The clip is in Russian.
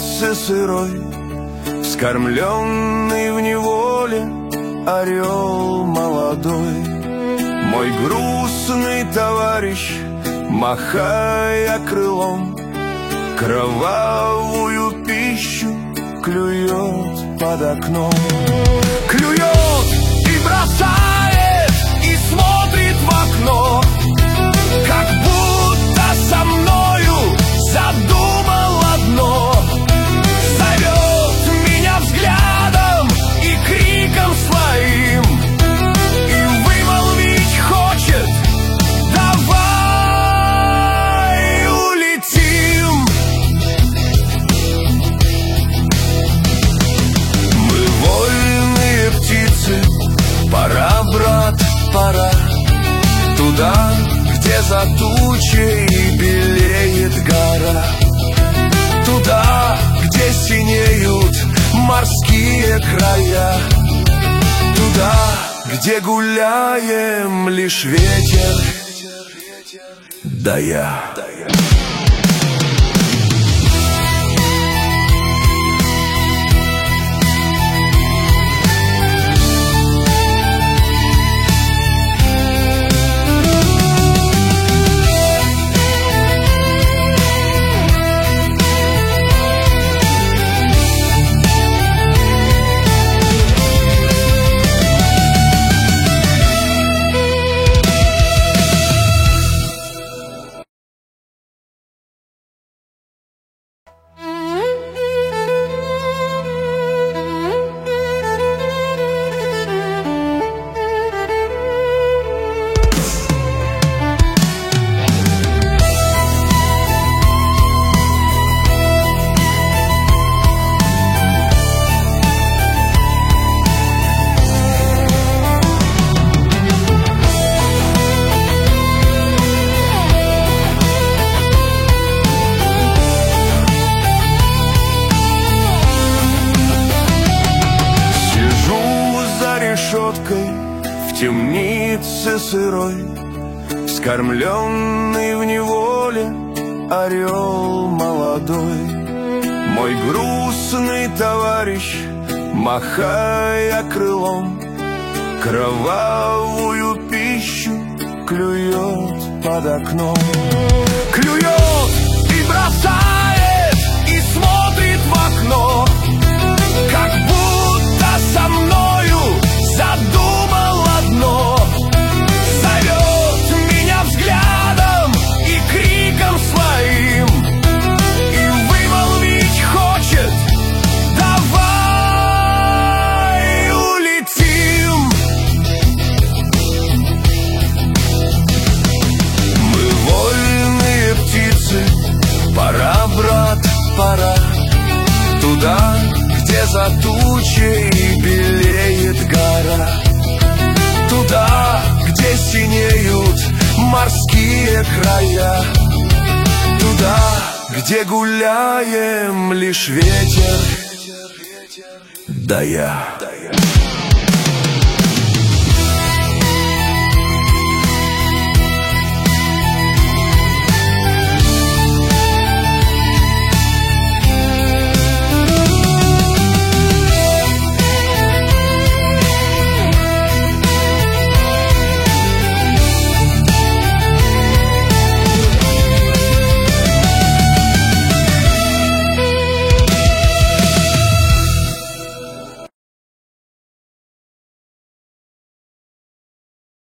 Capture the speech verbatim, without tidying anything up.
темнице сырой, вскормленный в неволе орел молодой. Мой грустный товарищ, махая крылом, кровавую пищу клюет под окном. Клюет и бросает, и смотрит в окно, как будто со мною задумал одно. Зовет меня взглядом и криком своим, и вымолвить хочет: давай улетим. Мы вольные птицы, пора, брат, пора туда, где за тучей белеет гора, туда, где синеют морские края, туда, где гуляем лишь ветер да я. В темнице сырой, вскормленный в неволе орел молодой. Мой грустный товарищ, махая крылом, кровавую пищу клюет под окном. Клюет и бросает, и смотрит в окно, как будто со мною задумал одно. Зовет меня взглядом и криком своим, и вымолвить хочет: давай улетим. Мы вольные птицы, пора, брат, пора туда, где за тучей белеет гора, туда, где синеют морские края, туда, где гуляем лишь ветер да я.